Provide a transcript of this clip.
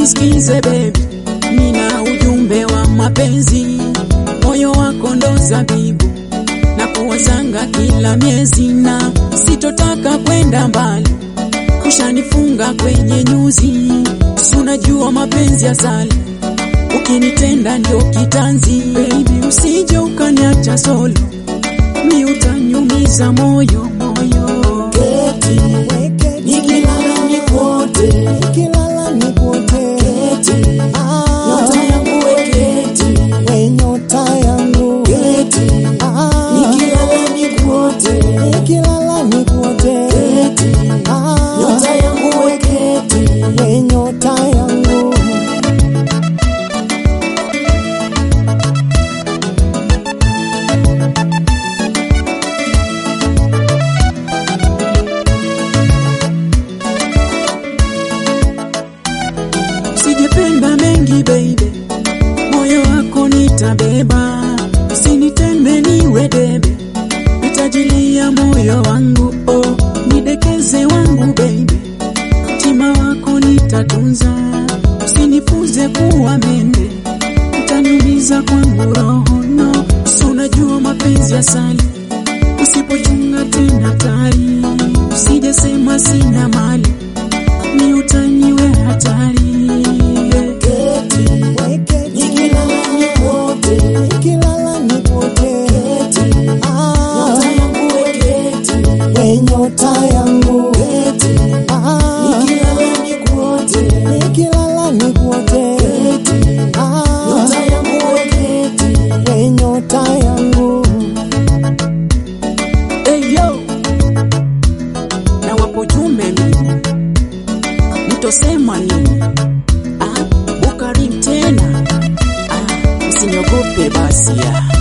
nisikize baby, nina ujumbe wa mapenzi. Moyo wako ndo zabibu na kuwazanga kila miezi, na sitotaka kwenda mbali, ushanifunga kwenye nyuzi. Unajua mapenzi asali, ukinitenda ndio kitanzi. Baby usije ukaniacha solo, mi utanyumiza moyo moyo. Keti, nikilala nikuote, nikilala nikuote. Keti, nyota yangu we keti, we nyota yangu. Keti, nikilala nikuote, nikilala nikuote. Keti, nyota yangu we keti, we nyota yangu. Sijapenda mengi baby, moyo wako nitabeba. Usinitende niwe debe, nitajilia moyo wangu. Oh, nidekeze wangu baby, mtima wako nitatunza. Usinifuze kuwa mende, utaniumiza kwangu roho no. Unajua mapenzi asali, usipochunga tena hatari. Usije sema sina mali, ni utaniwe hatari. Nikilala nikuote, nikilala nikuote. Keti, nyota yangu we keti, we nyota yangu. Keti, nikilala nikuote, nikilala nikuote. Keti, nyota yangu we keti, we nyota yangu. Hey yo, na wapo jumbe mimi, nitosema nini? Bukarim tena, usiniogope basi ya